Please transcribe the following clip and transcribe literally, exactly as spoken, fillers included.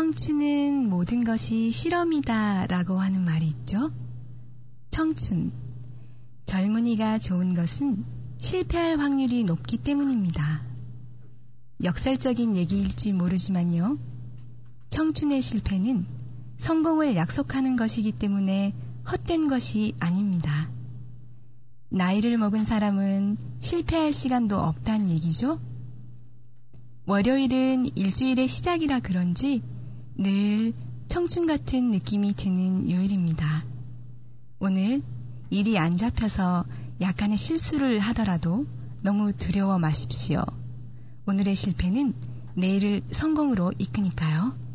청춘은 모든 것이 실험이다 라고 하는 말이 있죠. 청춘, 젊은이가 좋은 것은 실패할 확률이 높기 때문입니다. 역설적인 얘기일지 모르지만요. 청춘의 실패는 성공을 약속하는 것이기 때문에 헛된 것이 아닙니다. 나이를 먹은 사람은 실패할 시간도 없다는 얘기죠. 월요일은 일주일의 시작이라 그런지 늘 청춘 같은 느낌이 드는 요일입니다. 오늘 일이 안 잡혀서 약간의 실수를 하더라도 너무 두려워 마십시오. 오늘의 실패는 내일을 성공으로 이끄니까요.